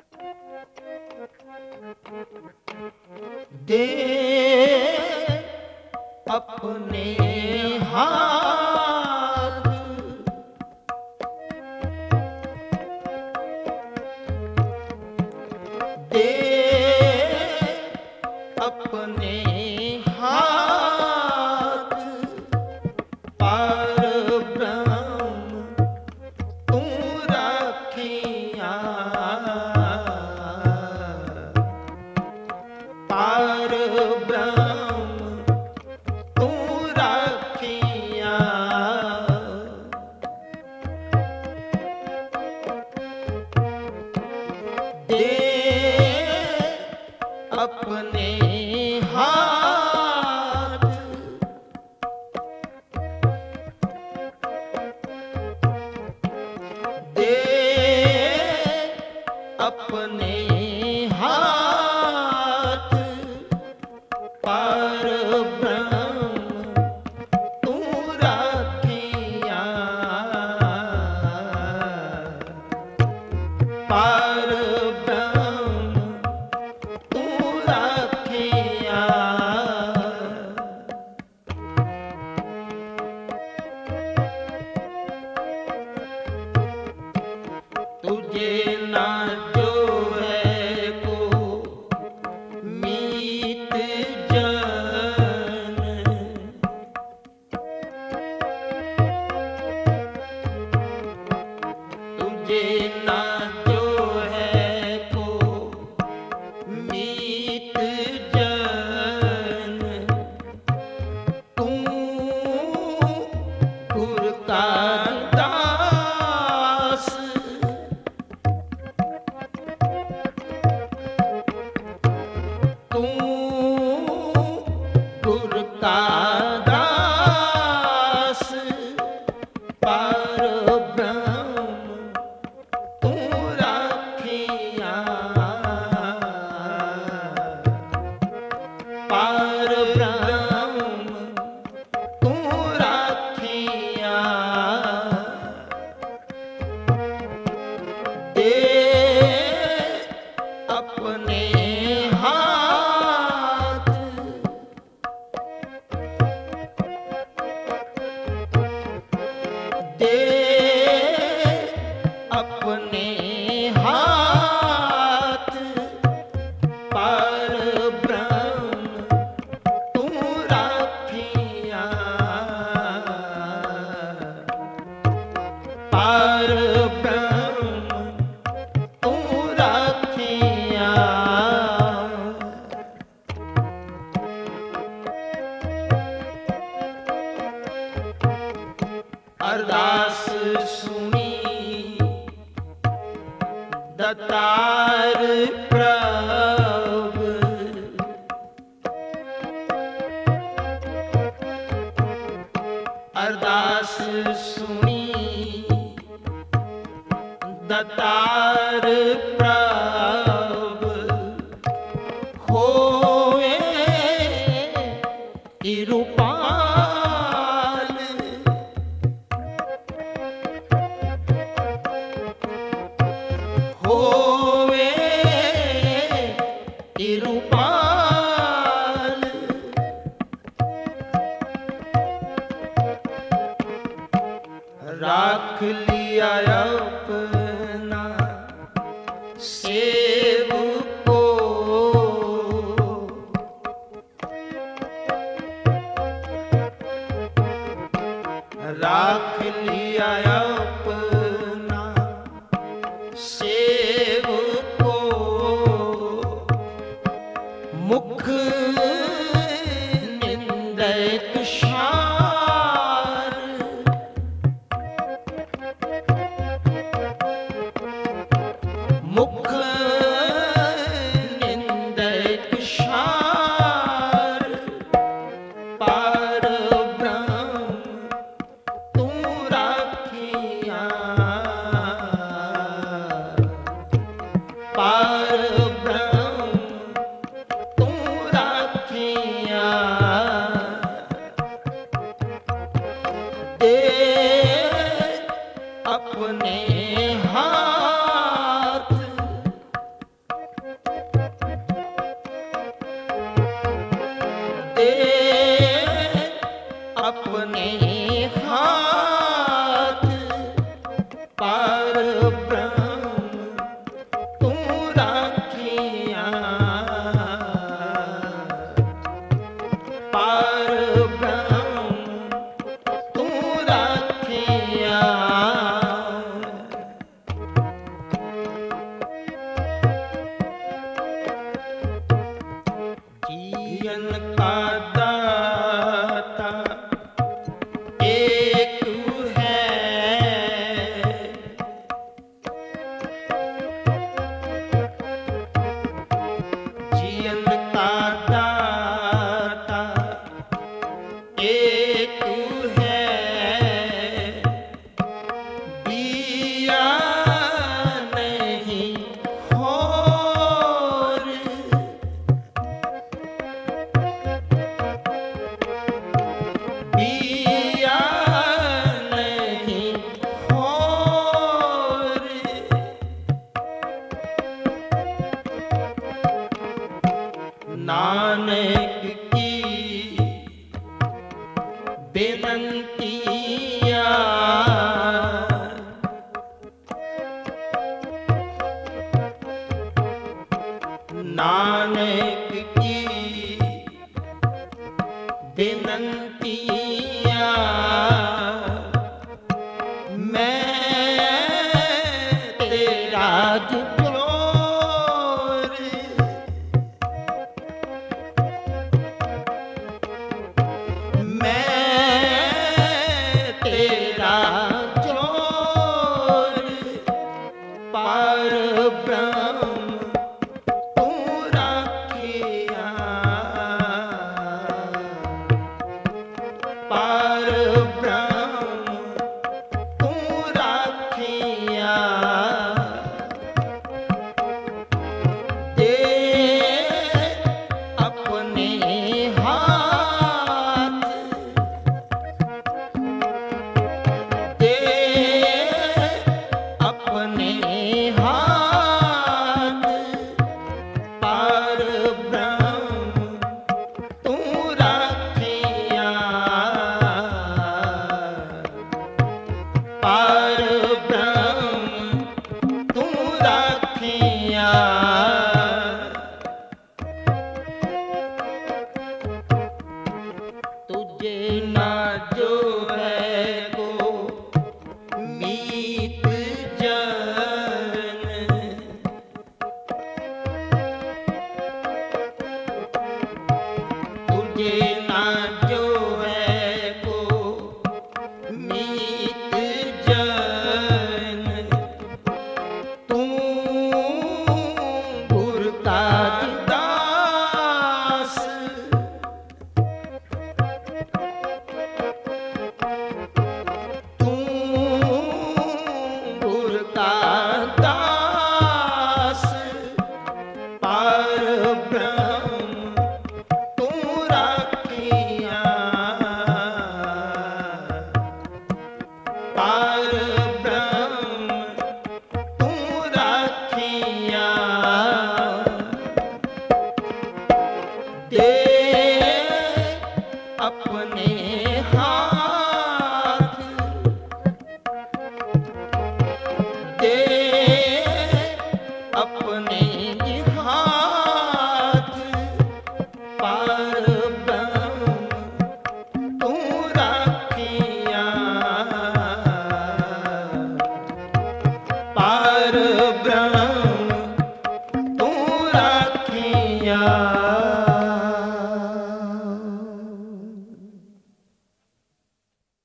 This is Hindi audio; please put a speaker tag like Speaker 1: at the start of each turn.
Speaker 1: दे अपने हाथ, दे अपने हाथ, पार ब्रह्म तू रखिया, पार ब्रह्म तू रखिया। दे अपने हाथ, दे अपने हाथ, पार ब्रह्म तू रखिया, पार ब्रह्म तू रखिया। तुझे ना जो है को मीत जन, तुझे ना जो है को मीत जन, तू गुर का दास, तू गुर का दास, पार ब्रह्म तू रखिया, पार ब्रह्म तू रखिया। दे अपने हाथ, दे अपने हाथ, पार ब्रह्म तू रखिया, पार ब्रह्म तू रखिया। अरदास सुनी दतार प्रभ, अरदास सुनी दतार प्रभ, होए इरुपाल, होए इरुपाल, राख लिया अपना सेवको, राख लिया अपना सेवको, मुख निंदक शार, मुख निंदक शार, पार ब्रह्म तू रखिया, पार ब्रह्म तू रखिया। दे अपने हाथ, नानक की बेनंतिया नानक की बेनंतिया मैं तेरा जोर मैं तेरा जोर पार ब्रह्म पार ब्रह्म तू राखिया दे अपने हाथ दे अपने हाथ पार ब्रह्म तू राखिया पार ब्रह्म तू राखिया तुझे ना जो है को मीत जन तुझे ना जो है को मीत जन तू गुर का दास तू गुर का दास पार ब्रह्म तू राखिया पार ब्रह्म तू राखिया दे अपने हाथ दे अपने हाथ पार ब्रह्म तू राखिया पार ब्रह्म तू राखिया